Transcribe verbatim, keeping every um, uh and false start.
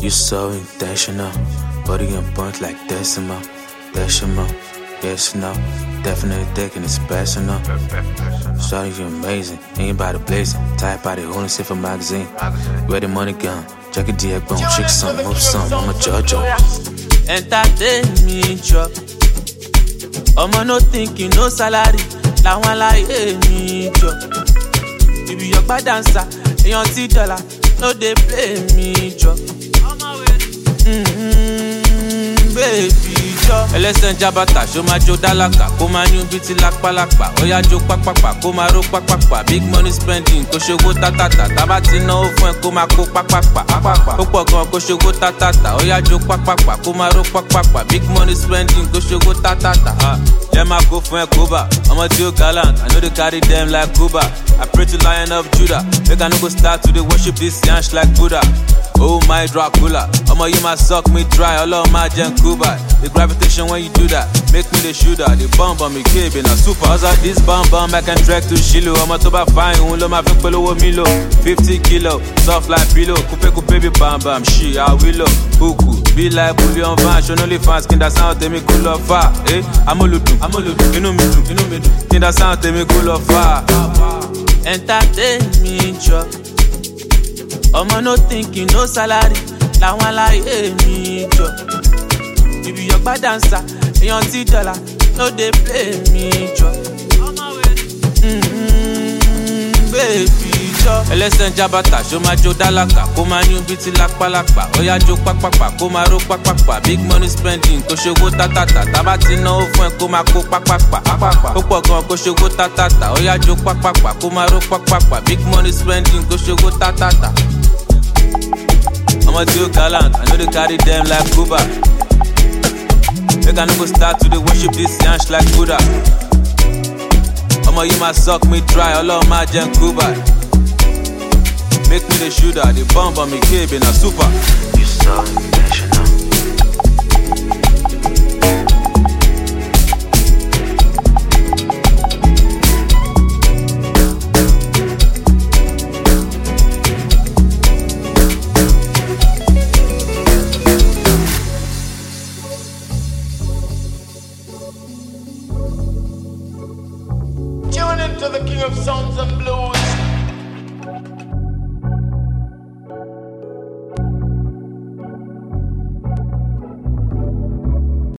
You so intentional, body and punch like decimal, decimal. Yes, no, definitely thinking it's personal. Shawty, you amazing, ain't body blazing. Tight body holding shit for magazine. Where the money gone? Check a D X bone, shake some, move some. I'm a JoJo. Entertain me, chop. Omo no thinking, no salary. La one like me, chop. You be your bad dancer, and your T dollar. No, they play me, chop. Mm-hmm, baby. Ẹlẹ́sẹ̀ jabata, show my Joe Dalaka. Kó máa ní bí ti lápálápá. Oya jó pápápá, kó máa ró pápápá. Big money spending, kó ṣòwò tátàtà. Tábà ti náwó fún ẹ, kó máa kó pápápá. Ó pọ̀ gan, kó ṣòwò tátàtà. Oya jó pápápá, kó máa ró pápápá. Big money spending, kó ṣòwò tátàtà. Jẹ́ máa kó fún ẹ kóbà. Ọmọ tí ó gallant, I know they carry them like Cuba. I pray to Lion of Judah. Make I no go start to dey worship this yansh like Buddha. Oh my Dracula, I'ma you my suck me dry, all of my gen Cuba. The gravitation when you do that, make me the shooter. The bomb on me cave in a super. How's that this bomb bomb I can drag to Shiloh. I'ma to buy fine, un lo ma fin pelo wo milo. fifty kilo, soft like pillow. Coupe coupe baby bam bam, she I willow. Cuckoo, be like bullion van, show no fans, kin da sound tell me cool of fire. Eh, I'm a ludu, I'm a ludu, inu me do, inu me do. Kin da sound tell me cool of fire. Entertain me, chop. Omo no thinking, no salary. La one like me, chop. You be your bad dancer, and your T dollar. No, they play me, chop. Mm-hmm, baby, chop. Ẹlẹ́sẹ̀ jabata, show my Joe Dalaka. Kó máa ní bí ti lápálápá. Oya jó pápápá, kó máa ró pápápá. Big money spending, kó ṣòwò tátàtà. Tábà ti náwó fún ẹ, kó máa kó pápápá. Ó pọ̀ gan, kó ṣòwò tátàtà. Oya jó pápápá, kó máa ró pápápá. Big money spending, kó ṣòwò tátàtà. I'm a too gallant, I know they carry them like Cuba. Make I no go start to dey worship this yansh like Buddha. I'ma you my suck me dry, all of my gen Cuba. Make me the shooter, the bomb on me cave in a super. You so intentional. Tune into the King of Sounds and Blues.